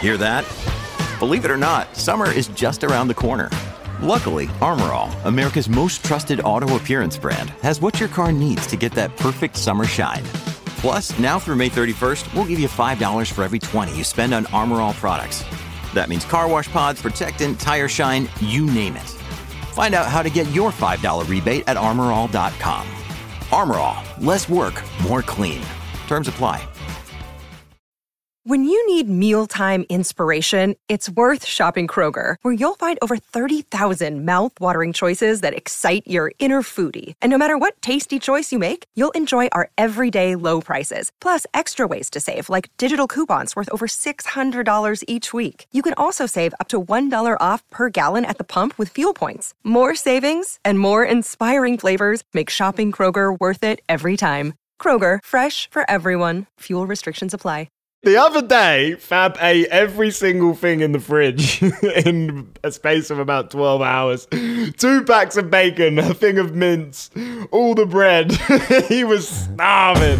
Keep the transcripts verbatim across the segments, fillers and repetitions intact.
Hear that? Believe it or not, summer is just around the corner. Luckily, Armor All, America's most trusted auto appearance brand, has what your car needs to get that perfect summer shine. Plus, now through May thirty-first, we'll give you five dollars for every twenty you spend on Armor All products. That means car wash pods, protectant, tire shine, you name it. Find out how to get your five dollars rebate at armor all dot com. Armor All, less work, more clean. Terms apply. When you need mealtime inspiration, it's worth shopping Kroger, where you'll find over thirty thousand mouth-watering choices that excite your inner foodie. And no matter what tasty choice you make, you'll enjoy our everyday low prices, plus extra ways to save, like digital coupons worth over six hundred dollars each week. You can also save up to one dollar off per gallon at the pump with fuel points. More savings and more inspiring flavors make shopping Kroger worth it every time. Kroger, fresh for everyone. Fuel restrictions apply. The other day, Fab ate every single thing in the fridge in a space of about twelve hours. Two packs of bacon, a thing of mince, all the bread. He was starving.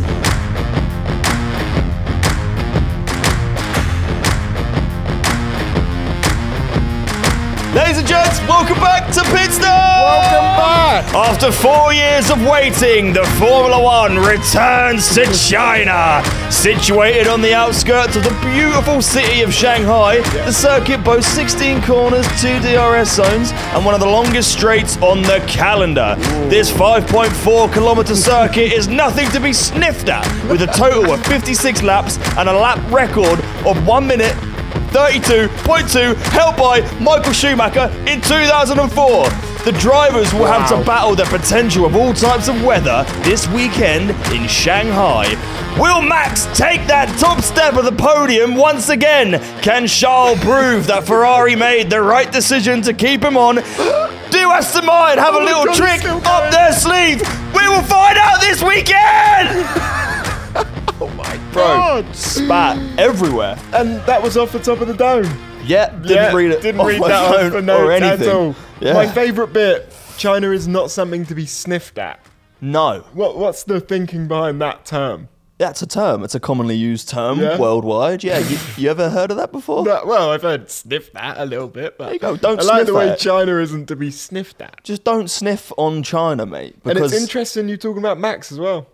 Ladies and gents, welcome back to Pit Stop! Welcome back! After four years of waiting, the Formula One returns to China. Situated on the outskirts of the beautiful city of Shanghai, the circuit boasts sixteen corners, two D R S zones, and one of the longest straights on the calendar. Ooh. This five point four kilometer circuit is nothing to be sniffed at, with a total of fifty-six laps and a lap record of one minute thirty-two point two held by Michael Schumacher in two thousand four. The drivers will wow. have to battle the potential of all types of weather this weekend in Shanghai. Will Max take that top step of the podium once again? Can Charles prove that Ferrari made the right decision to keep him on? Do Aston Martin have a oh little God, trick up their sleeve? We will find out this weekend! Oh my Bro, God! Spat everywhere. And that was off the top of the dome. Yeah, didn't yeah, read it. Didn't read that off for notes at all. Yeah. My favourite bit, China is not something to be sniffed at. No. What What's the thinking behind that term? That's a term. It's a commonly used term yeah. worldwide. Yeah, you, you ever heard of that before? No, well, I've heard sniff that a little bit, but there you go. Don't I sniff like the way at. China isn't to be sniffed at. Just don't sniff on China, mate. And it's interesting you talking about Max as well.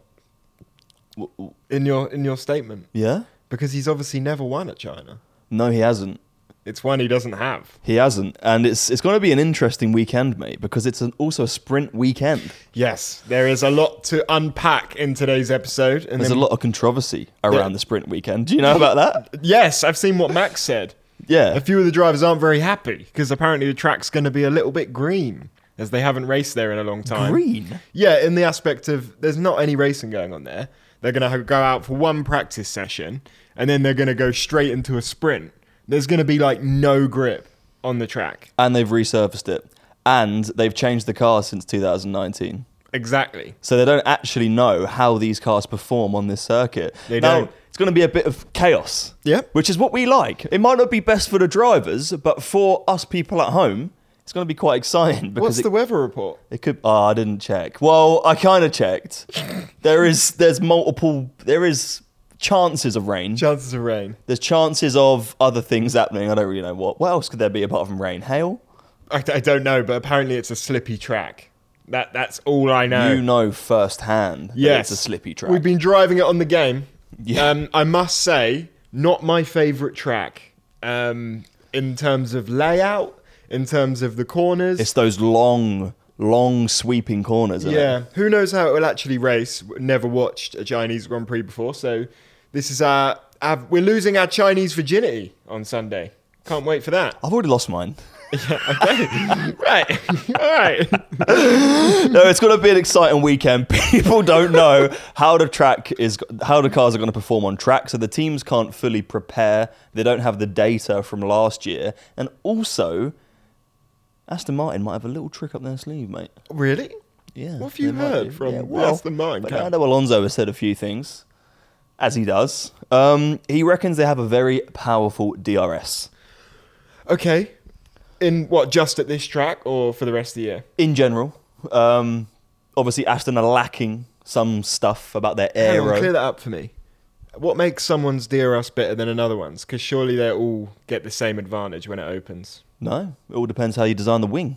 In your in your statement. Yeah? Because he's obviously never won at China. No, he hasn't. It's one he doesn't have. He hasn't. And it's it's going to be an interesting weekend, mate, because it's an, also a sprint weekend. Yes, there is a lot to unpack in today's episode. And There's then, a lot of controversy around yeah. the sprint weekend. Do you know about that? Yes, I've seen what Max said. Yeah. A few of the drivers aren't very happy because apparently the track's going to be a little bit green as they haven't raced there in a long time. Green? Yeah, in the aspect of there's not any racing going on there. They're going to go out for one practice session and then they're going to go straight into a sprint. There's going to be like no grip on the track. And they've resurfaced it. And they've changed the car since two thousand nineteen. Exactly. So they don't actually know how these cars perform on this circuit. They now, don't. It's going to be a bit of chaos. Yeah. Which is what we like. It might not be best for the drivers, but for us people at home, it's going to be quite exciting. Because What's it, the weather report? It could. Oh, I didn't check. Well, I kind of checked. there is. There's multiple. There is chances of rain. Chances of rain. There's chances of other things happening. I don't really know what. What else could there be apart from rain? Hail? I, I don't know, but apparently it's a slippy track. That That's all I know. You know firsthand yes. that it's a slippy track. We've been driving it on the game. Yeah. Um, I must say, not my favourite track um, in terms of layout, in terms of the corners. It's those long, long sweeping corners. Isn't Yeah. it? Who knows how it will actually race? Never watched a Chinese Grand Prix before, so this is our, our we're losing our Chinese virginity on Sunday. Can't wait for that. I've already lost mine. Yeah, okay. Right. All right. No, it's going to be an exciting weekend. People don't know how the track is, how the cars are going to perform on track, so the teams can't fully prepare. They don't have the data from last year, and also Aston Martin might have a little trick up their sleeve, mate. Really? Yeah. What have you they might heard do. from yeah, the well, Aston Martin camp? Fernando Alonso has said a few things, as he does. Um, he reckons they have a very powerful D R S. Okay. In what, just at this track or for the rest of the year? In general. Um, obviously, Aston are lacking some stuff about their Hang on, aero. clear that up for me. what makes someone's D R S better than another one's? Because surely they all get the same advantage when it opens. No, it all depends how you design the wing.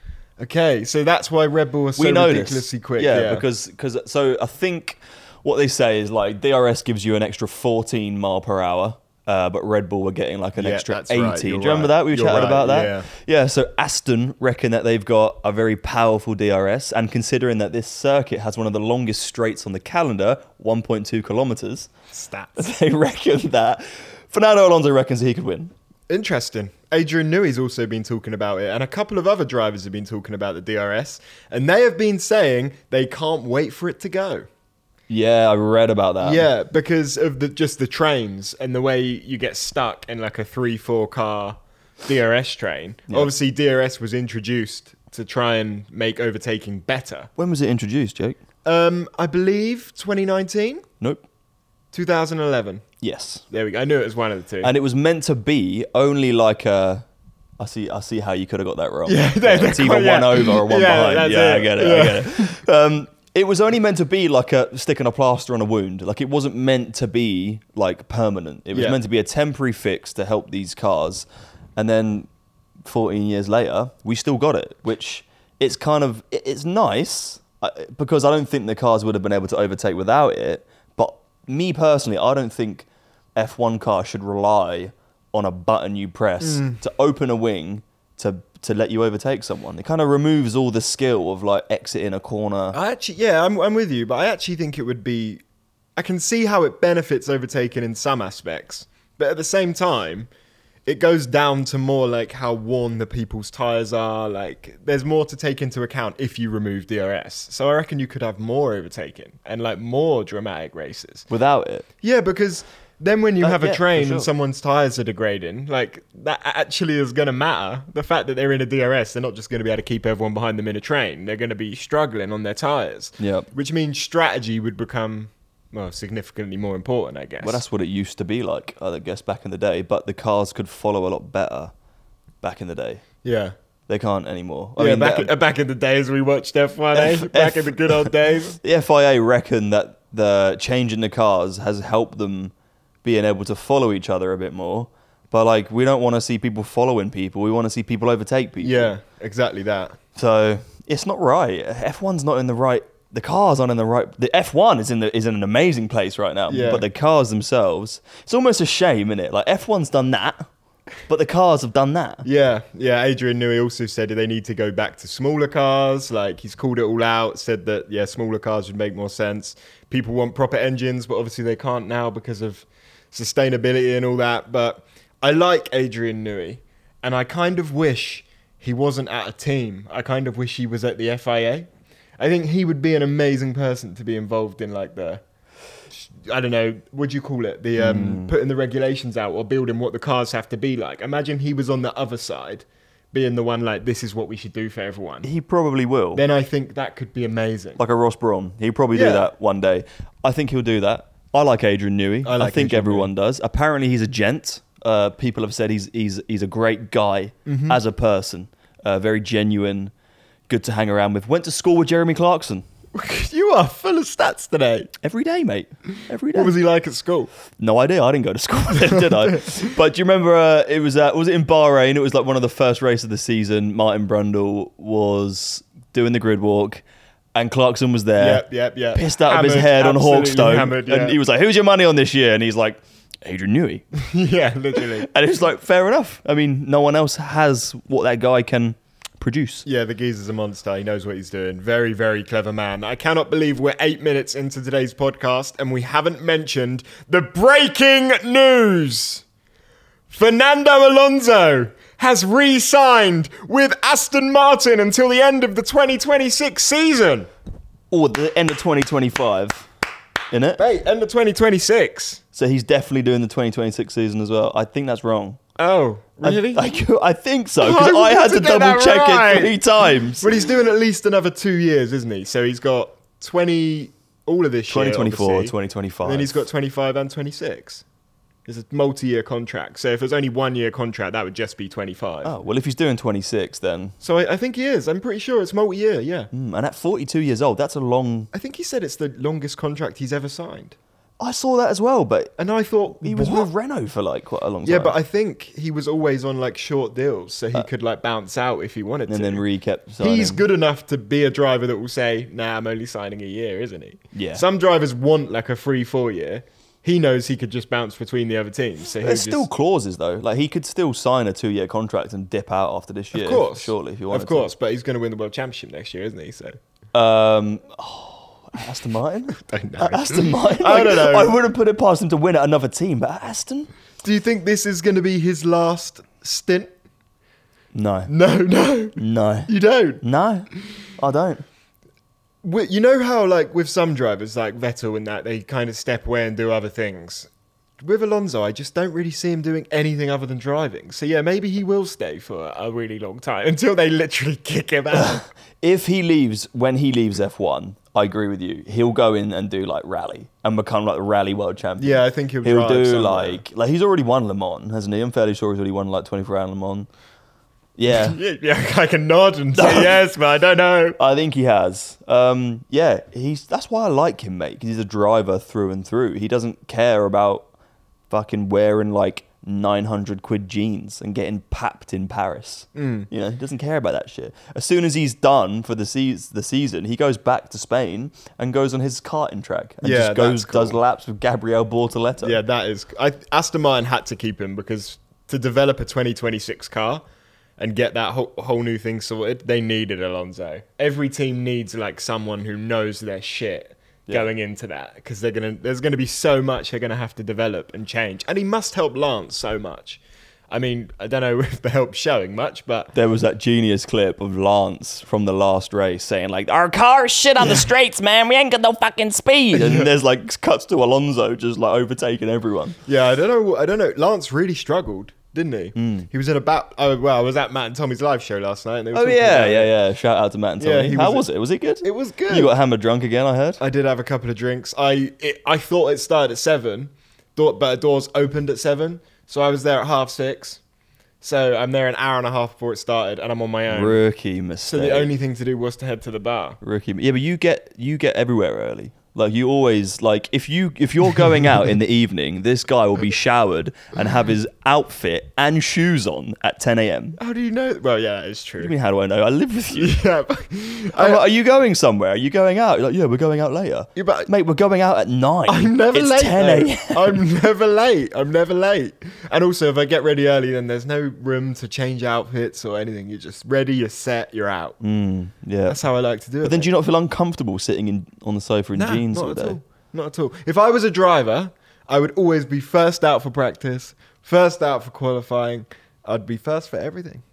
Okay, so that's why Red Bull was so we know ridiculously this. quick. Yeah, Yeah, because because so I think what they say is like D R S gives you an extra fourteen mile per hour. Uh, but Red Bull were getting like an Yeah, extra that's eighty. right, Do you you're remember right. that? We were You're chatting right, about that. yeah. Yeah, so Aston reckon that they've got a very powerful D R S, and considering that this circuit has one of the longest straights on the calendar, one point two kilometres, stats. they reckon that Fernando Alonso reckons he could win. Interesting. Adrian Newey's also been talking about it, and a couple of other drivers have been talking about the D R S, and they have been saying they can't wait for it to go. Yeah, I read about that. Yeah, because of the just the trains and the way you get stuck in like a three, four car D R S train. Yeah. Obviously, D R S was introduced to try and make overtaking better. When was it introduced, Jake? Um, I believe twenty nineteen, Nope. two thousand eleven. Yes. There we go. I knew it was one of the two. And it was meant to be only like a... I see I see how you could have got that wrong. Yeah, they're- it's they're either quite- yeah. one over or one Yeah, behind. that's Yeah, I it. get it, Yeah. I get it. Um, it was only meant to be like a sticking a plaster on a wound. Like it wasn't meant to be like permanent. It was Yeah. meant to be a temporary fix to help these cars. And then fourteen years later, we still got it, which it's kind of, it- it's nice uh, because I don't think the cars would have been able to overtake without it. But me personally, I don't think F one cars should rely on a button you press to open a wing to to let you overtake someone. It kind of removes all the skill of like exiting a corner. I actually, yeah, I'm, I'm with you, but I actually think it would be. I can see how it benefits overtaking in some aspects, but at the same time, it goes down to more like how worn the people's tires are. Like, there's more to take into account if you remove D R S. So I reckon you could have more overtaking and like more dramatic races. Without it. Yeah, because then when you Uh, have yeah, a for train sure. and someone's tires are degrading, like that actually is going to matter. The fact that they're in a D R S, they're not just going to be able to keep everyone behind them in a train. They're going to be struggling on their tires. Yep. Which means strategy would become, well, significantly more important, I guess. Well, that's what it used to be like, I guess, back in the day. But the cars could follow a lot better back in the day. yeah. They can't anymore. I yeah, mean, back, the, in, back in the days we watched F one, eh? F- Back F- in the good old days. the F I A reckon that the change in the cars has helped them being able to follow each other a bit more. But like, we don't want to see people following people. We want to see people overtake people. Yeah, exactly that. So it's not right. F one's not in the right. The cars aren't in the right. The F one is in the is in an amazing place right now. Yeah. But the cars themselves, it's almost a shame, isn't it? Like F one's done that, but the cars have done that. Yeah, yeah. Adrian Newey also said they need to go back to smaller cars. Like, he's called it all out, said that, yeah, smaller cars would make more sense. People want proper engines, but obviously they can't now because of sustainability and all that. But I like Adrian Newey, and I kind of wish he wasn't at a team. I kind of wish he was at the F I A. I think he would be an amazing person to be involved in, like, the, I don't know, what do you call it? The um, putting the regulations out or building what the cars have to be like. Imagine he was on the other side, being the one like, this is what we should do for everyone. He probably will. Then I think that could be amazing. Like a Ross Brawn. He'll probably Yeah. do that one day. I think he'll do that. I like Adrian Newey. I I, like think Adrian everyone does. Apparently he's a gent. Uh, people have said he's he's he's a great guy Mm-hmm. as a person. Uh, very genuine, good to hang around with. Went to school with Jeremy Clarkson. You are full of stats today. Every day, mate. Every day. What was he like at school? No idea. I didn't go to school with him, did I? But do you remember? Uh, it was uh, was it in Bahrain? It was like one of the first races of the season. Martin Brundle was doing the grid walk, and Clarkson was there. Yep, yep, yep. Pissed out of his Hammered, head on absolutely Hawkstone, hammered, yeah. and he was like, "Who's your money on this year?" And he's like, "Adrian Newey." Yeah, literally. And it's like, fair enough. I mean, no one else has what that guy can produce. Yeah, the geezer's a monster. He knows what he's doing. Very, very clever man. I cannot believe we're eight minutes into today's podcast and we haven't mentioned the breaking news. Fernando Alonso has re-signed with Aston Martin until the end of the twenty twenty-six season. Or the end of twenty twenty-five, isn't it? Hey, end of twenty twenty-six. So he's definitely doing the twenty twenty-six season as well. I think that's wrong. Oh, I- really? I, I think so, because I I, wanted had to to get double that check right. it three times. Well, he's doing at least another two years, isn't he? So he's got twenty, all of this year, twenty twenty-four, obviously. twenty twenty-five. And then he's got twenty-five and twenty-six. It's a multi-year contract. So if there's only one year contract, that would just be twenty-five. Oh, well, if he's doing twenty-six, then... So I, I think he is. I'm pretty sure it's multi-year, yeah. Mm, and at forty-two years old, that's a long... I think he said it's the longest contract he's ever signed. I saw that as well, but And I thought he was what? with Renault for like quite a long time. Yeah, but I think he was always on like short deals, so he Uh, could like bounce out if he wanted and to. then Re kept signing. He's good enough to be a driver that will say, "Nah, I'm only signing a year," isn't he? Yeah. Some drivers want like a free four year. He knows he could just bounce between the other teams. So There's he'll still just, clauses though. Like he could still sign a two-year contract and dip out after this year. of course, surely if you wanted of course, but he's going to win the world championship next year, isn't he? So to. Um, oh, Aston Martin. don't know. At Aston Martin. I don't know. I wouldn't put it past him to win at another team, but at Aston. Do you think this is going to be his last stint? No. No, no, No. you don't. No. I don't. Wi- You know how, like, with some drivers, like Vettel and that, they kind of step away and do other things. With Alonso, I just don't really see him doing anything other than driving. So, yeah, maybe he will stay for a really long time until they literally kick him out. If he leaves, when he leaves F one, I agree with you. He'll go in and do like rally and become like the rally world champion. Yeah, I think he'll He'll drive do somewhere. like like he's already won Le Mans, hasn't he? I'm fairly sure he's already won like twenty-four hour Le Mans. Yeah. Yeah, yeah, I can nod and say yes, but I don't know. I think he has. Um, yeah, he's. That's why I like him, mate. Because he's a driver through and through. He doesn't care about fucking wearing like nine hundred quid jeans and getting papped in Paris. Mm. You know, he doesn't care about that shit. As soon as he's done for the se- the season, he goes back to Spain and goes on his karting track and Yeah, just goes that's cool. does laps with Gabriel Bortoleto. Yeah, that is. I, Aston Martin had to keep him because to develop a twenty twenty-six car and get that whole, whole new thing sorted, they needed Alonso. Every team needs like someone who knows their shit Yeah. going into that because they're gonna. There's gonna be so much they're gonna have to develop and change, and he must help Lance so much. I mean, I don't know if the help's showing much, but There was that genius clip of Lance from the last race saying like, our car's shit on the straights, man. We ain't got no fucking speed. And there's like cuts to Alonso just like overtaking everyone. yeah, I don't know. I don't know. Lance really struggled, didn't he? Mm. He was in about. Oh well, I was at Matt and Tommy's live show last night. And they were Oh talking yeah, about yeah, it. yeah. Shout out to Matt and Yeah, Tommy. he How was- was it? Was it good? It was good. You got hammered drunk again, I heard. I did have a couple of drinks. I it, I thought it started at seven, thought, but the doors opened at seven, so I was there at half six. So I'm there an hour and a half before it started, and I'm on my own. Rookie So mistake. the only thing to do was to head to the bar. Rookie. Yeah, but you get you get everywhere early. Like you always like if you if you're going out in the evening, this guy will be showered and have his outfit and shoes on at ten a.m. How do you know? Well, yeah, it's true. I mean, how do I know? I live with you. yeah, but, I'm I, like, are you going somewhere? Are you going out? You're like, yeah, we're going out later. Yeah, but- Mate, we're going out at nine. I'm never it's late. ten though. a.m. I'm never late. I'm never late. And also, if I get ready early, then there's no room to change outfits or anything. You're just ready. You're set. You're out. Mm, yeah. That's how I like to do it. But then mate. do you not feel uncomfortable sitting in on the sofa in Nah, jeans not all at day? all. Not at all. If I was a driver, I would always be first out for practice, first out for qualifying. I'd be first for everything.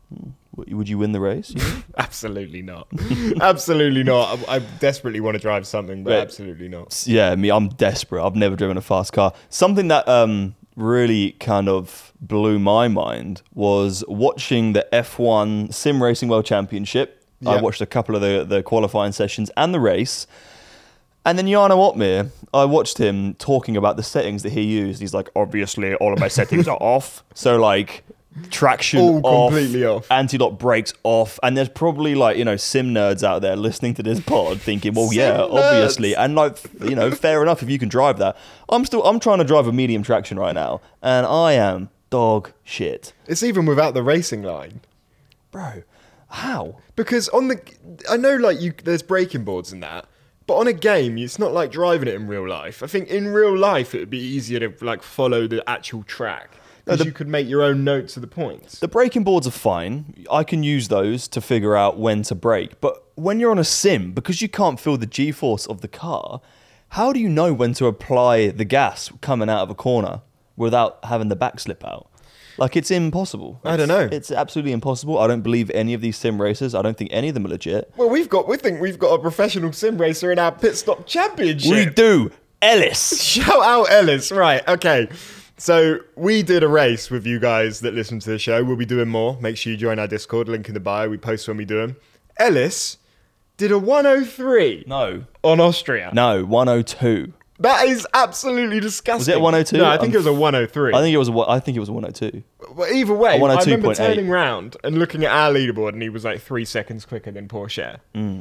W- Would you win the race? you think? Absolutely not. Absolutely not. I, I desperately want to drive something, but Right. absolutely not. Yeah, me, I'm desperate. I've never driven a fast car. Something that um, really kind of blew my mind was watching the F one Sim Racing World Championship. I Yeah. watched a couple of the, the qualifying sessions and the race. And then Jarno Opmeer, I watched him talking about the settings that he used. He's like, obviously, all of my settings are off. So, like, traction All off, completely off. anti-lock brakes off. And there's probably, like, you know, sim nerds out there listening to this pod thinking, well, yeah, Sim obviously. nerds. And, like, you know, fair enough if you can drive that. I'm still, I'm trying to drive a medium traction right now. And I am dog shit. It's even without the racing line. Bro, how? Because on the, I know like you, there's braking boards and that, but on a game, it's not like driving it in real life. I think in real life, it would be easier to like follow the actual track because the- you could make your own notes of the points. The braking boards are fine. I can use those to figure out when to brake. But when you're on a sim, because you can't feel the G-force of the car, how do you know when to apply the gas coming out of a corner without having the back slip out? Like, it's impossible. I don't It's- know. It's absolutely impossible. I don't believe any of these sim racers. I don't think any of them are legit. Well, we've got, we think we've got a professional sim racer in our pit stop championship. We do. Ellis. Shout out Ellis. Right, okay. So we did a race with you guys that listen to the show. We'll be doing more. Make sure you join our Discord, link in the bio. We post when we do them. Ellis did a one oh three No. on Austria. No, one oh two. That is absolutely disgusting. Was it a one oh two? No, I think Um, it was a one oh three. I think it was a, one- I think it was a one oh two. Well, either way, A I remember one oh two point eight. turning round and looking at our leaderboard, and he was like three seconds quicker than Porsche. Mm.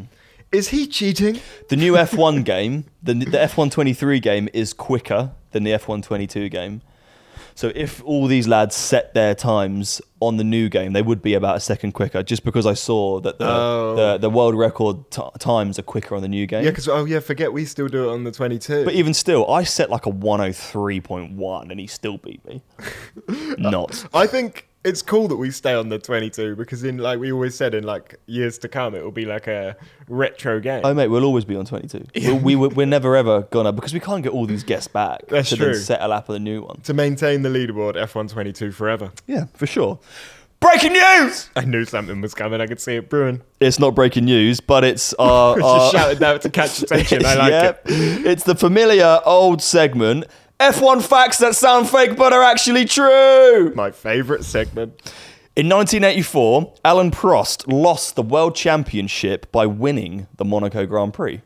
Is he cheating? The new F one game, the, the F one twenty-three game is quicker than the F one twenty-two game. So if all these lads set their times on the new game, they would be about a second quicker, just because I saw that the Oh. the, the world record t- times are quicker on the new game. Yeah, because, oh yeah, forget we still do it on the twenty-two. But even still, I set like a one oh three point one and he still beat me. Not. I think it's cool that we stay on the twenty-two because in like we always said in like years to come it will be like a retro game. Oh mate, we'll always be on twenty-two. We, we, we're never ever gonna, because we can't get all these guests back That's to true. then set a lap of the new one. To maintain the leaderboard, F one twenty-two forever. Yeah, for sure. Breaking news! I knew something was coming. I could see it brewing. It's not breaking news, but it's our... Just our shouted that to catch attention. I like Yep. it. It's the familiar old segment, F one facts that sound fake but are actually true. My favourite segment. In nineteen eighty-four, Alan Prost lost the world championship by winning the Monaco Grand Prix.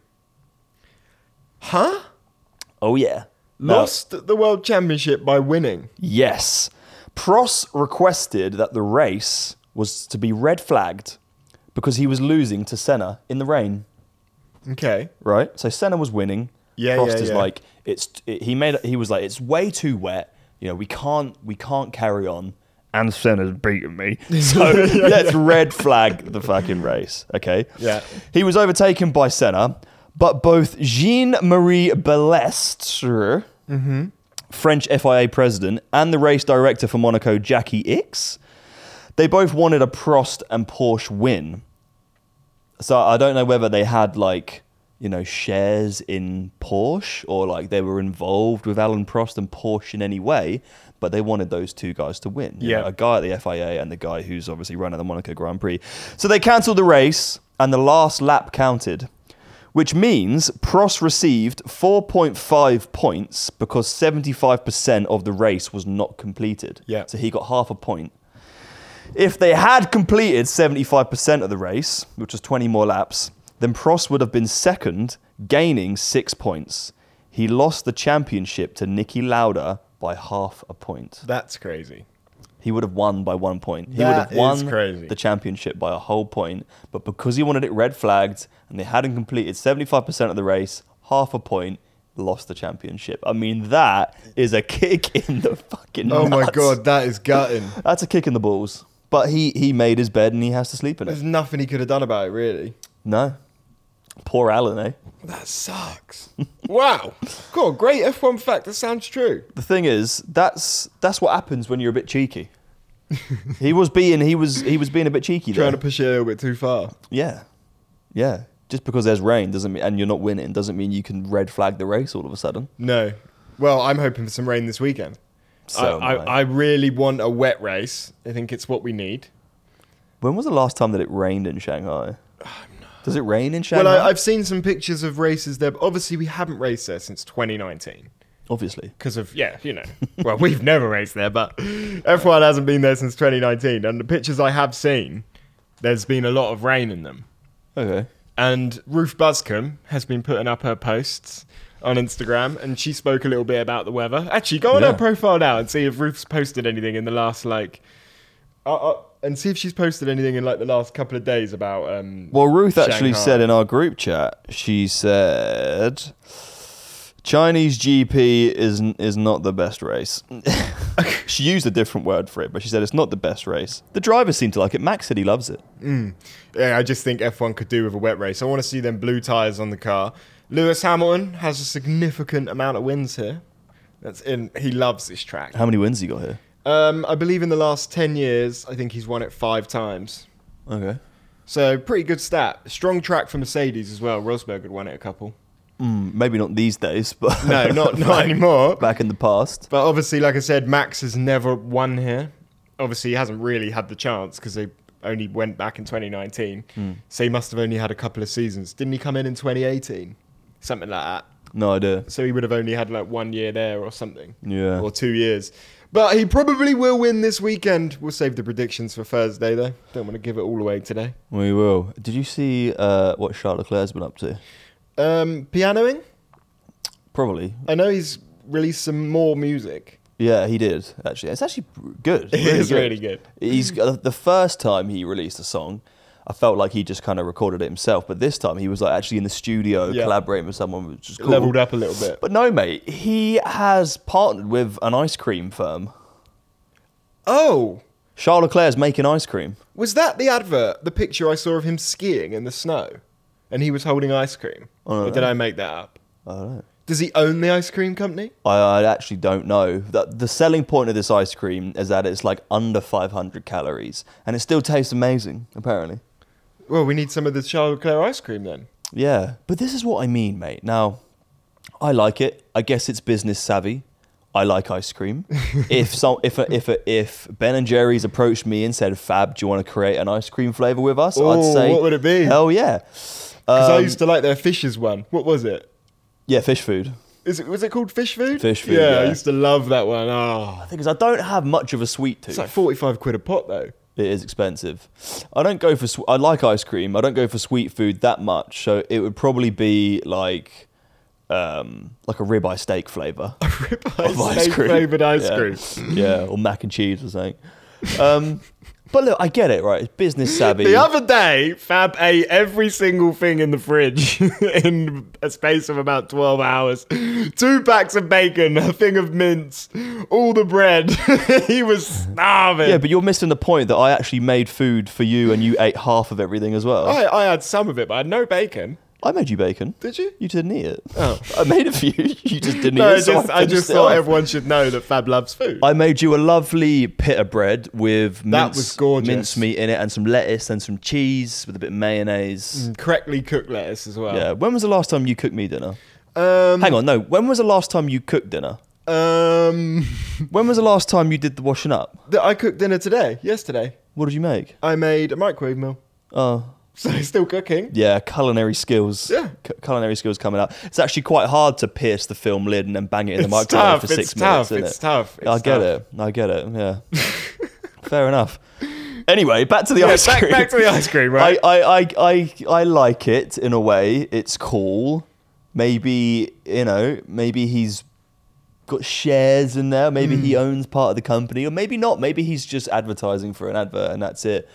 Huh? Oh yeah. Now- Lost the world championship by winning. Yes. Prost requested that the race was to be red flagged because he was losing to Senna in the rain, Okay. right? So Senna was winning. Yeah, Prost yeah, is yeah. like, it's it, he made he was like, it's way too wet. You know, we can't we can't carry on. And Senna's beaten me. So let's red flag the fucking race. Okay. Yeah. He was overtaken by Senna, but both Jean-Marie Balestre, Mm-hmm. French F I A president, and the race director for Monaco, Jackie Ickx, they both wanted a Prost and Porsche win. So I don't know whether they had like, you know, shares in Porsche or like they were involved with Alan Prost and Porsche in any way, but they wanted those two guys to win. You Yeah. know, a guy at the F I A and the guy who's obviously running the Monaco Grand Prix. So they cancelled the race and the last lap counted, which means Prost received four point five points because seventy-five percent of the race was not completed. Yeah. So he got half a point. If they had completed seventy-five percent of the race, which was twenty more laps, then Prost would have been second, gaining six points. He lost the championship to Niki Lauda by half a point. That's crazy. He would have won by one point. He That would have is won crazy. the championship by a whole point. But because he wanted it red flagged and they hadn't completed seventy-five percent of the race, half a point, lost the championship. I mean, that is a kick in the fucking Oh my nuts. god, that is gutting. That's a kick in the balls. But he, he made his bed and he has to sleep in it. There's nothing he could have done about it, really. No. Poor Alan, eh? That sucks. Wow. God, great F one fact. That sounds true. The thing is, that's that's what happens when you're a bit cheeky. he was being he was he was being a bit cheeky there. Trying to push it a little bit too far. Yeah, yeah. Just because there's rain doesn't mean, and you're not winning, doesn't mean you can red flag the race all of a sudden. No. Well, I'm hoping for some rain this weekend. So I, am I. I, I really want a wet race. I think it's what we need. When was the last time that it rained in Shanghai? Does it rain in Shanghai? Well, I, I've seen some pictures of races there. But obviously, we haven't raced there since twenty nineteen. Obviously. Because of, yeah, you know. Well, we've never raced there, but F one hasn't been there since twenty nineteen. And the pictures I have seen, there's been a lot of rain in them. Okay. And Ruth Buscombe has been putting up her posts on Instagram, and she spoke a little bit about the weather. Actually, go on Yeah. her profile now and see if Ruth's posted anything in the last, like... Uh, uh, and see if she's posted anything in, like, the last couple of days about... Um, Well, Ruth actually Shanghai. said in our group chat, she said, Chinese G P is is not the best race. She used a different word for it, but she said it's not the best race. The drivers seem to like it. Max said he loves it. Yeah, I just think F one could do with a wet race. I want to see them blue tyres on the car. Lewis Hamilton has a significant amount of wins here. That's in. He loves this track. How many wins he got here? Um, I believe in the last ten years, I think he's won it five times. Okay. So pretty good stat. Strong track for Mercedes as well. Rosberg had won it a couple. Mm, maybe not these days, but No, not not anymore. back in the past. But obviously, like I said, Max has never won here. Obviously, he hasn't really had the chance because they only went back in twenty nineteen. Mm. So he must have only had a couple of seasons. Didn't he come in in twenty eighteen? Something like that. No idea. So he would have only had like one year there or something. Yeah. Or two years. But he probably will win this weekend. We'll save the predictions for Thursday, though. Don't want to give it all away today. We will. Did you see uh, what Charles Leclerc's been up to? Um, pianoing? Probably. I know he's released some more music. Yeah, he did, actually. It's actually good. It is really good. He's uh, the first time he released a song, I felt like he just kind of recorded it himself. But this time he was like actually in the studio Yeah. collaborating with someone, which is cool. Leveled up a little bit. But no, mate, he has partnered with an ice cream firm. Oh, Charles Leclerc's making ice cream. was that the advert, the picture I saw of him skiing in the snow? And he was holding ice cream? Oh, Or did I make that up? I don't know. Does he own the ice cream company? I, I actually don't know. The, the selling point of this ice cream is that it's like under five hundred calories, and it still tastes amazing, apparently. Well, we need some of the Charles Leclerc ice cream then. Yeah, but this is what I mean, mate. Now, I like it. I guess it's business savvy. I like ice cream. if some, if a, if a, if Ben and Jerry's approached me and said, "Fab, do you want to create an ice cream flavor with us?" Oh, I'd say, what would it be? Hell yeah. Because I Um, used to like their Fisher's one. What was it? yeah, fish food. Is it was it called Fish Food? Fish Food, Yeah, I yeah. used to love that one. Oh, I think because I don't have much of a sweet tooth. it's like forty-five quid a pot though. It is expensive. I don't go for. Sw- I like ice cream. I don't go for sweet food that much. So it would probably be like, um, like a ribeye steak flavor of ice cream, Flavoured ice yeah. cream. yeah, or mac and cheese or something. Um, but look, I get it, right? It's business savvy. The other day, Fab ate every single thing in the fridge in a space of about twelve hours. Two packs of bacon, a thing of mince, all the bread. He was starving. yeah, but you're missing the point that I actually made food for you, and you ate half of everything as well. I, I had some of it, but I had no bacon. I made you bacon. Did you? You didn't eat it. Oh. I made it for you. You just didn't No, eat I it. so just, I finished just it thought off. everyone should know that Fab loves food. I made you a lovely pita bread with That mince, was gorgeous. mincemeat in it and some lettuce and some cheese with a bit of mayonnaise. Correctly cooked lettuce as well. Yeah. When was the last time you cooked me dinner? Um, Hang on, no. When was the last time you cooked dinner? Um, When was the last time you did the washing up? th- I cooked dinner today, yesterday. What did you make? I made a microwave meal. Oh, So it's still cooking. yeah, culinary skills. Yeah. C- culinary skills coming out. It's actually quite hard to pierce the film lid and then bang it in the It's microwave tough, for it's six tough, minutes. Isn't it's it? tough, it's I get tough. it. I get it. Yeah. Fair enough. Anyway, back to the Yeah, ice back, cream. back to the ice cream, right? I, I, I, I, I like it in a way. It's cool. Maybe, you know, maybe he's got shares in there. Maybe Hmm. he owns part of the company. Or maybe not. Maybe he's just advertising for an advert and that's it.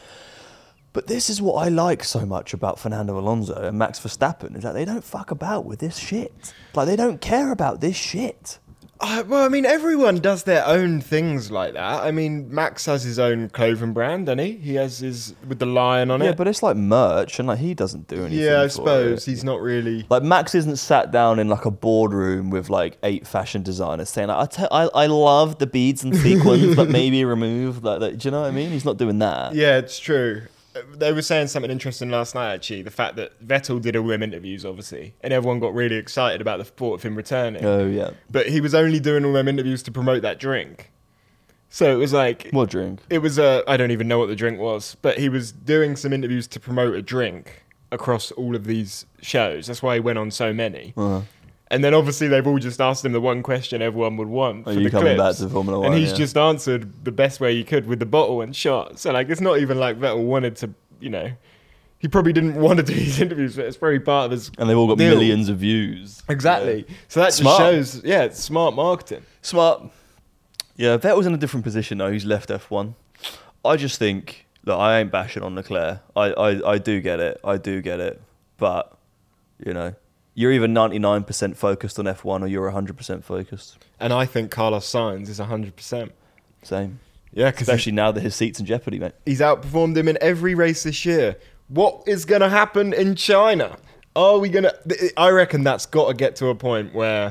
But this is what I like so much about Fernando Alonso and Max Verstappen is that they don't fuck about with this shit. Like, they don't care about this shit. Uh, well, I mean, everyone does their own things like that. I mean, Max has his own clothing brand, doesn't he? He has his with the lion on Yeah, it. but it's like merch and like he doesn't do anything yeah, I for suppose it. he's not really. Like Max isn't sat down in like a boardroom with like eight fashion designers saying like, I, te- I I love the beads and sequins, but maybe remove like that. Do you know what I mean? He's not doing that. Yeah, it's true. Uh, They were saying something interesting last night, actually. The fact that Vettel did all them interviews, obviously, and everyone got really excited about the thought of him returning. Oh yeah. But he was only doing all them interviews to promote that drink. So it was like, What drink? it was a, I don't even know what the drink was, but he was doing some interviews to promote a drink across all of these shows. That's why he went on so many. Uh-huh. And then obviously they've all just asked him the one question everyone would want Are for you the coming clips. back to Formula And One, he's yeah. just answered the best way he could with the bottle and shot. So like, it's not even like Vettel wanted to, you know, he probably didn't want to do these interviews, but it's probably part of his And they've all got deal. millions of views. Exactly. Yeah. So that Smart. just shows, yeah, it's smart marketing. Smart. Yeah, Vettel's in a different position though. He's left F one. I just think, look, I ain't bashing on Leclerc. I, I, I do get it. I do get it. But, you know, you're either ninety-nine percent focused on F one or you're one hundred percent focused. And I think Carlos Sainz is one hundred percent. Same. Yeah, because Especially now that his seat's in jeopardy, mate. he's outperformed him in every race this year. What is going to happen in China? Are we going to... I reckon that's got to get to a point where...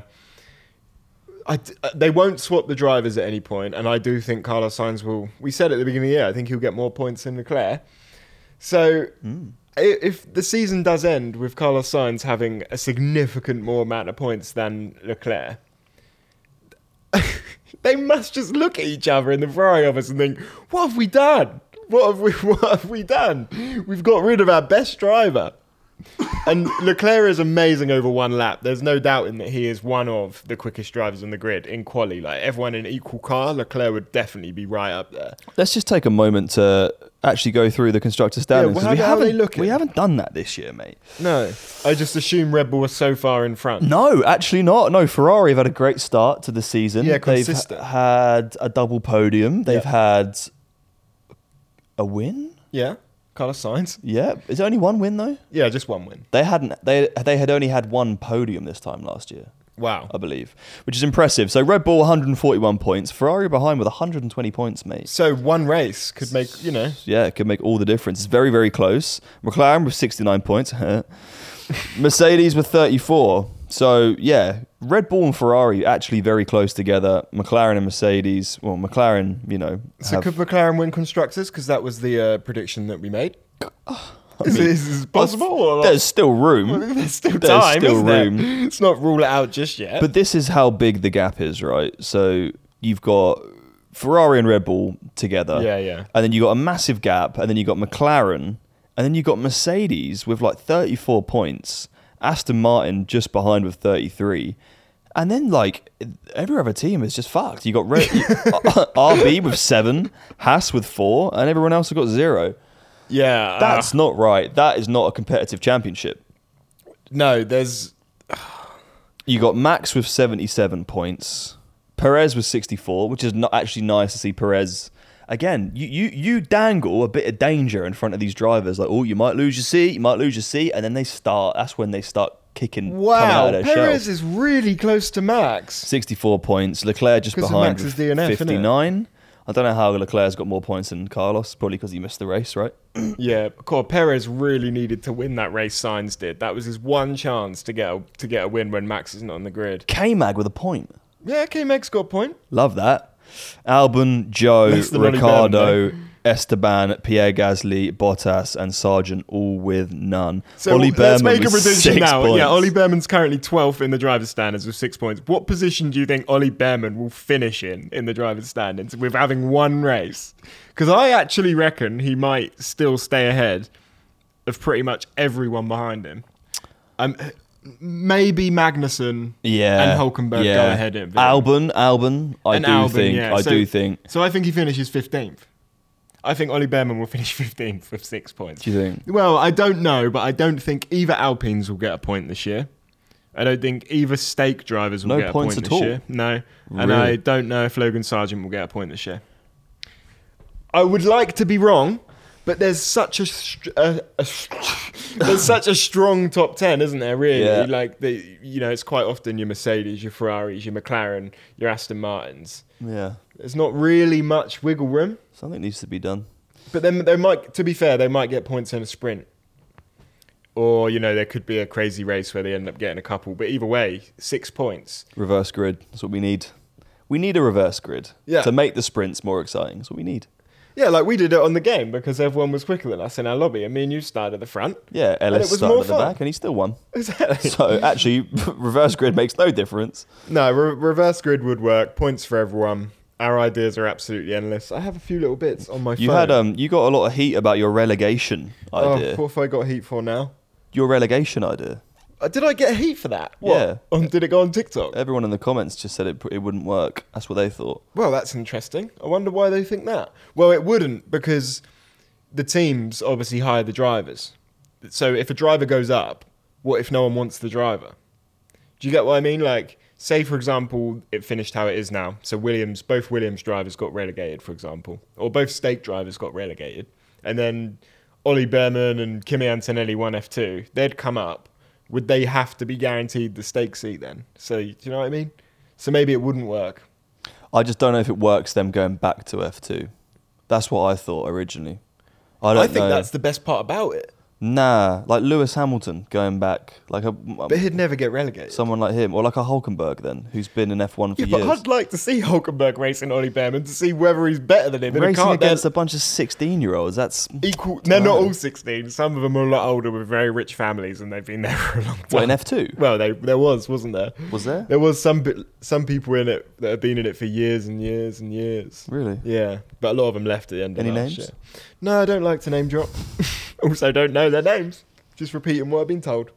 I, they won't swap the drivers at any point, and I do think Carlos Sainz will... We said at the beginning of the year, I think he'll get more points than Leclerc. So... Mm. i- If the season does end with Carlos Sainz having a significant more amount of points than Leclerc, they must just look at each other in the Ferrari office and think, what have we done? What have we what have we done? We've got rid of our best driver. And Leclerc is amazing over one lap. There's no doubting that he is one of the quickest drivers on the grid in quali. Like everyone in an equal car, Leclerc would definitely be right up there. Let's just take a moment to actually go through the constructor standings. well, 'cause how- we how are they haven't, looking? we haven't done that this year, mate. No, I just assume Red Bull was so far in front. No, actually not. No, Ferrari have had a great start to the season. Yeah, They've consistent. had a double podium. They've Yeah. had a win. Yeah, Carlos Sainz. Yeah, is there only one win though? Yeah, just one win. They hadn't. They they had only had one podium this time last year. Wow. I believe, which is impressive. So Red Bull one hundred forty-one points, Ferrari behind with one hundred twenty points, mate. So one race could make, you know. Yeah, it could make all the difference. It's very, very close. McLaren with sixty-nine points. Mercedes with thirty-four. So, yeah, Red Bull and Ferrari actually very close together. McLaren and Mercedes, well, McLaren, you know. So have, could McLaren win Constructors? Because that was the uh, prediction that we made. I Is, mean, it, is it possible? Or there's still room. There's still There's time, still isn't room. there? Let's not rule it out just yet. But this is how big the gap is, right? So you've got Ferrari and Red Bull together. Yeah, yeah. And then you got a massive gap. And then you got McLaren. And then you got Mercedes with like thirty-four points. Aston Martin just behind with thirty-three. And then like every other team is just fucked. You got Red, R B with seven, Haas with four, and everyone else has got zero. yeah. That's uh, not right. That is not a competitive championship. no, there's... You got Max with seventy-seven points, Perez with sixty-four, which is not actually nice to see Perez. Again, you, you, you dangle a bit of danger in front of these drivers. Like, oh, you might lose your seat, you might lose your seat. And then they start, that's when they start kicking, coming out Wow, of their Perez shell. is really close to Max. sixty-four points. Leclerc just 'Cause of behind Max's with D N F, innit? fifty-nine. I don't know how Leclerc's got more points than Carlos, probably because he missed the race, right? Yeah, cool. Perez really needed to win that race. Sainz did. That was his one chance to get a, to get a win when Max isn't on the grid. K-Mag with a point. Yeah, K-Meg's got a point. Love that. Albon, Joe, Less than Ollie Ricardo, Berman, Esteban, Pierre Gasly, Bottas, and Sargent, all with none. So Ollie let's Behrman make a with prediction six now. points. Yeah, Ollie Behrman's currently twelfth in the driver's standings with six points. What position do you think Ollie Behrman will finish in in the driver's standings with having one race? Because I actually reckon he might still stay ahead of pretty much everyone behind him. Um, maybe Magnussen yeah, and Hulkenberg yeah. go ahead of him. Albon, Albon, I And do Albon, think, yeah. I So- do think. So I think he finishes fifteenth. I think Ollie Behrman will finish fifteenth with six points. Do you think? Well, I don't know, but I don't think either Alpines will get a point this year. I don't think either stake drivers will No get a points point at this all? year. No. And Really? I don't know if Logan Sargent will get a point this year. I would like to be wrong, but there's such a, str- a, a str- there's such a strong top ten, isn't there? Really, Yeah. like the you know, it's quite often your Mercedes, your Ferraris, your McLaren, your Aston Martins. Yeah, There's not really much wiggle room. something needs to be done. But then they might, to be fair, they might get points in a sprint. Or, you know, there could be a crazy race where they end up getting a couple. But either way, six points. Reverse grid. That's what we need. We need a reverse grid Yeah. to make the sprints more exciting. That's what we need. Yeah, like we did it on the game because everyone was quicker than us in our lobby. And me and you started at the front. Yeah, And Ellis it was started more at the fun. back and he still won. Exactly. So actually, reverse grid makes no difference. No, re- reverse grid would work. Points for everyone. Our ideas are absolutely endless. I have a few little bits on my You phone. had um, you got a lot of heat about your relegation idea. Oh, what have I got heat for now? Your relegation idea. Uh, did I get heat for that? What? Yeah. Um, did it go on TikTok? Everyone in the comments just said it it wouldn't work. That's what they thought. Well, that's interesting. I wonder why they think that. Well, it wouldn't because the teams obviously hire the drivers. So if a driver goes up, what if no one wants the driver? Do you get what I mean? Like, say, for example, it finished how it is now. So Williams, both Williams drivers got relegated, for example. Or both Stake drivers got relegated. And then Ollie Behrman and Kimi Antonelli won F two. They'd come up. Would they have to be guaranteed the stake seat then? So, do you know what I mean? So maybe it wouldn't work. I just don't know if it works them going back to F two. That's what I thought originally. I don't I think know. that's the best part about it. Nah, like Lewis Hamilton going back, like a But he'd never get relegated. someone like him, or like a Hulkenberg then, who's been in F one for Yeah, but years. I'd like to see Hulkenberg racing Ollie Behrman to see whether he's better than him. In a Racing car, against they're a bunch of sixteen-year-olds. That's equal. They're not Wow. all sixteen. Some of them are a lot older with very rich families, and they've been there for a long time. what in F two. Well, they, there was, wasn't there? Was there? There was some bit- some people in it that have been in it for years and years and years. Really? Yeah, but a lot of them left at the end of Any last names? year. No, I don't like to name drop. Also, don't know their names. Just repeating what I've been told.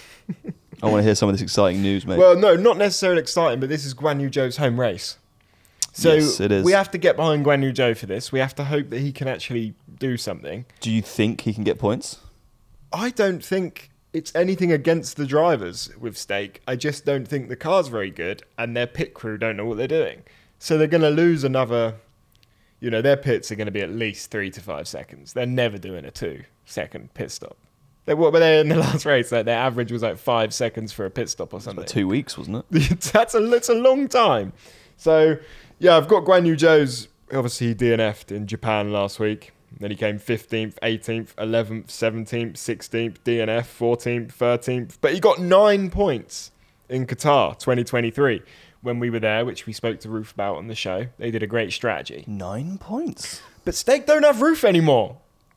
I want to hear some of this exciting news, mate. Well, no, not necessarily exciting, but this is Guan Yu Zhou's home race. So Yes, it is. we have to get behind Guan Yu Zhou for this. We have to hope that he can actually do something. Do you think he can get points? I don't think it's anything against the drivers with stake. I just don't think the car's very good and their pit crew don't know what they're doing. So they're going to lose another, you know, their pits are going to be at least three to five seconds. They're never doing a two-second pit stop. They, what were they in the last race? Like their average was like five seconds for a pit stop or something. Two weeks, wasn't it? that's a that's a long time. So yeah, I've got Guan Yu Zhou's. Obviously, he D N F'd in Japan last week. Then he came fifteenth, eighteenth, eleventh, seventeenth, sixteenth, D N F, fourteenth, thirteenth. But he got nine points in Qatar twenty twenty-three when we were there, which we spoke to Ruth about on the show. They did a great strategy. Nine points. But Stake don't have Ruth anymore.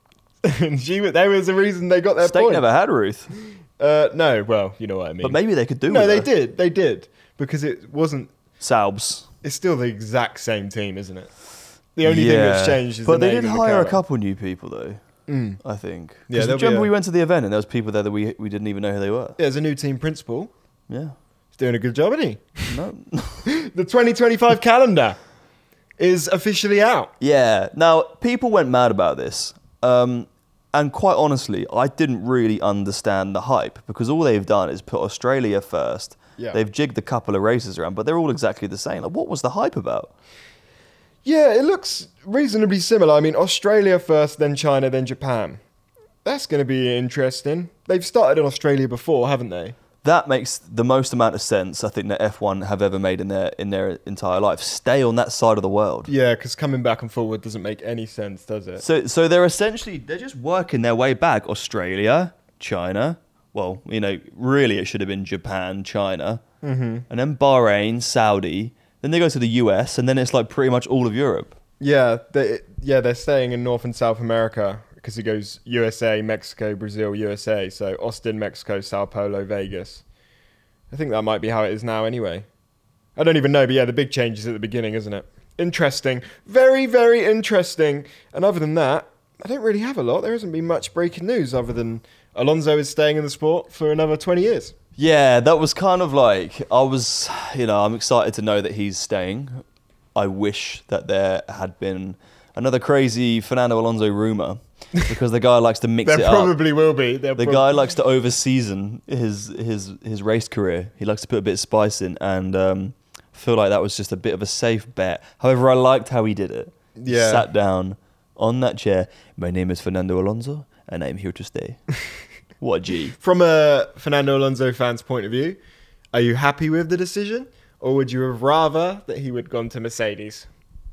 And she, there was a reason they got their Stake points. never had Ruth. Uh, no, well, you know what I mean. But maybe they could do No, with they her. did. They did. Because it wasn't... Saubs. It's still the exact same team, isn't it? The only thing that's changed is but the they name did of the hire a car. couple new people, though. Mm. I think. Yeah, Yeah, there'll be remember a- we went to the event and there was people there that we we didn't even know who they were. There's a new team principal. Yeah. He's doing a good job, isn't he? No. The twenty twenty-five calendar is officially out. Yeah. Now, people went mad about this. Um, and quite honestly, I didn't really understand the hype because all they've done is put Australia first. Yeah. They've jigged a couple of races around, but they're all exactly the same. Like, what was the hype about? Yeah, it looks reasonably similar. I mean, Australia first, then China, then Japan. That's going to be interesting. They've started in Australia before, haven't they? That makes the most amount of sense I think that F one have ever made in their in their entire life. Stay on that side of the world. Yeah, because coming back and forward doesn't make any sense, does it? So so they're essentially they're just working their way back. Australia, China. Well, you know, really it should have been Japan, China, mm-hmm. and then Bahrain, Saudi. Then they go to the U S, and then it's like pretty much all of Europe. Yeah, they, yeah, they're staying in North and South America because it goes U S A, Mexico, Brazil, U S A. So Austin, Mexico, Sao Paulo, Vegas. I think that might be how it is now anyway. I don't even know, but yeah, the big change is at the beginning, isn't it? Interesting. Very, very interesting. And other than that, I don't really have a lot. There hasn't been much breaking news other than Alonso is staying in the sport for another twenty years. Yeah, that was kind of like, I was, you know, I'm excited to know that he's staying. I wish that there had been another crazy Fernando Alonso rumour because the guy likes to mix There it up. probably will be. There The prob- guy likes to over-season his, his, his race career. He likes to put a bit of spice in, and um, I feel like that was just a bit of a safe bet. However, I liked how he did it. He Yeah. sat down on that chair. My name is Fernando Alonso, and I'm here to stay. What a G. From a Fernando Alonso fan's point of view, are you happy with the decision? Or would you have rather that he would gone to Mercedes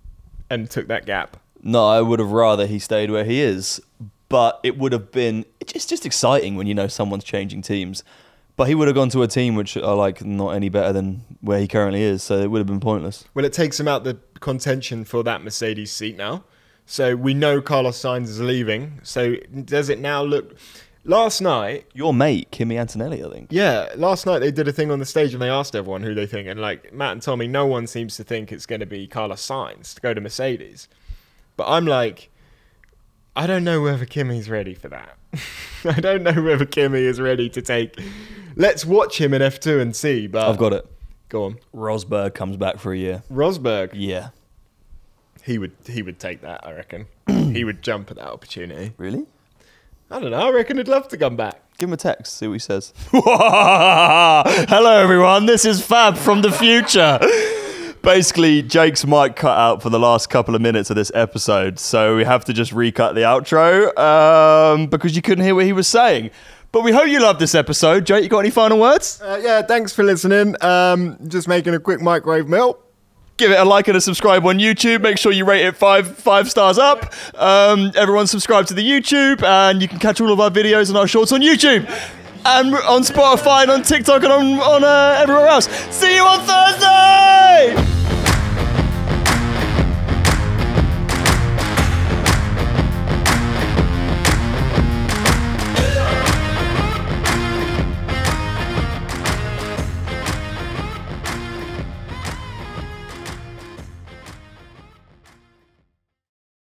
and took that gap? No, I would have rather he stayed where he is, but it would have been, it's just exciting when you know someone's changing teams. But he would have gone to a team which are like not any better than where he currently is, so it would have been pointless. Well, it takes him out the contention for that Mercedes seat now. So we know Carlos Sainz is leaving. So does it now look... Last night... Your mate, Kimi Antonelli, I think. Yeah, last night they did a thing on the stage and they asked everyone who they think. And like Matt and Tommy, no one seems to think it's going to be Carlos Sainz to go to Mercedes. But I'm like, I don't know whether Kimi's ready for that. I don't know whether Kimi is ready to take... Let's watch him in F two and see. But I've got it. Go on. Rosberg comes back for a year. Rosberg. Yeah. He would he would take that, I reckon. He would jump at that opportunity. Really? I don't know. I reckon he'd love to come back. Give him a text, see what he says. Hello, everyone. This is Fab from the future. Basically, Jake's mic cut out for the last couple of minutes of this episode, so we have to just recut the outro um, because you couldn't hear what he was saying. But we hope you loved this episode. Jake, you got any final words? Uh, yeah, thanks for listening. Um, just making a quick microwave meal. Give it a like and a subscribe on YouTube. Make sure you rate it five five stars up. Um, everyone subscribe to the YouTube, and you can catch all of our videos and our shorts on YouTube. And on Spotify and on TikTok and on, on uh, everywhere else. See you on Thursday!